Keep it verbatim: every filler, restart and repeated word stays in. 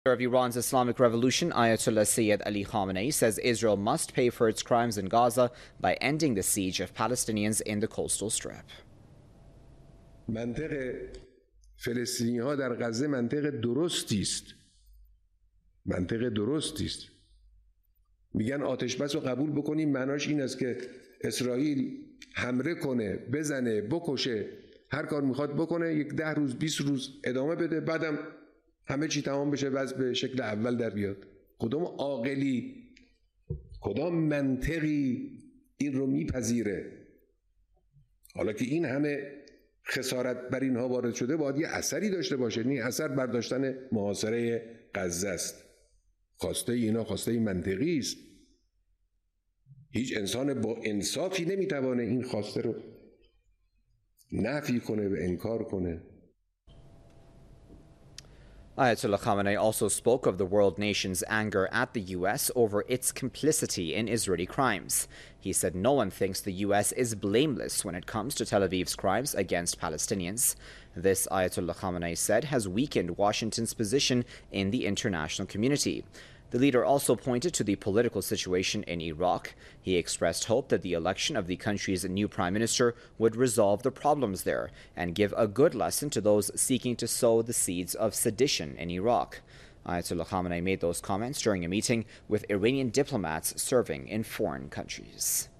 Of Iran's Islamic Revolution, Ayatollah Sayyid Ali Khamenei says Israel must pay for its crimes in Gaza by ending the siege of Palestinians in the coastal strip. منطق فلسطینی ها در غزه منطق درستی است. منطق درستی است. میگن آتش بس رو قبول بکنیم، معناش این است که اسرائیل حمله کنه، بزنه، بکشه، هر کار میخواد بکنه، یک ده روز بیست روز ادامه بده، بعدم همه چی تمام بشه، وضع به شکل اول در بیاد. کدام عاقلی، کدام منطقی این رو میپذیره؟ حالا که این همه خسارت بر اینها وارد شده، باید یه اثری داشته باشه. این اثر برداشتن محاصره غزه است. خواسته اینا خواسته منطقی است. هیچ انسان با انصافی نمیتوانه این خواسته رو نفی کنه و انکار کنه. Ayatollah Khamenei also spoke of the world nation's anger at the U S over its complicity in Israeli crimes. He said no one thinks the U S is blameless when it comes to Tel Aviv's crimes against Palestinians. This, Ayatollah Khamenei said, has weakened Washington's position in the international community. The leader also pointed to the political situation in Iraq. He expressed hope that the election of the country's new prime minister would resolve the problems there and give a good lesson to those seeking to sow the seeds of sedition in Iraq. Ayatollah Khamenei made those comments during a meeting with Iranian diplomats serving in foreign countries.